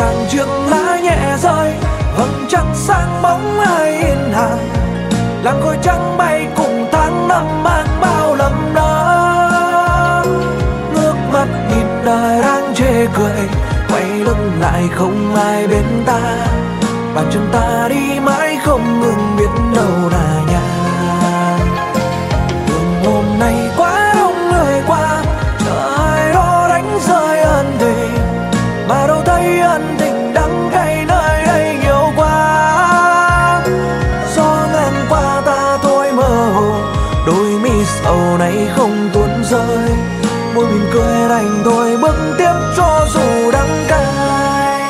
hàng chiếc lá nhẹ rơi, vầng trăng sáng bóng ai in hàng, làn khói trắng bay cùng tháng năm mang bao lầm đó. Ngước mắt nhìn đời đang chê cười, quay lưng lại không ai bên ta, bàn chân ta đi mãi không ngừng biết đâu là nhà. Đường hôm nay quá đông người qua, trời đó đánh rơi ân tình, mà đâu thấy ân tình đắng cay nơi đây nhiều quá. Gió ngang qua ta thôi mơ hồ, đôi mi sầu này không tuôn rơi, môi mỉm cười đành thôi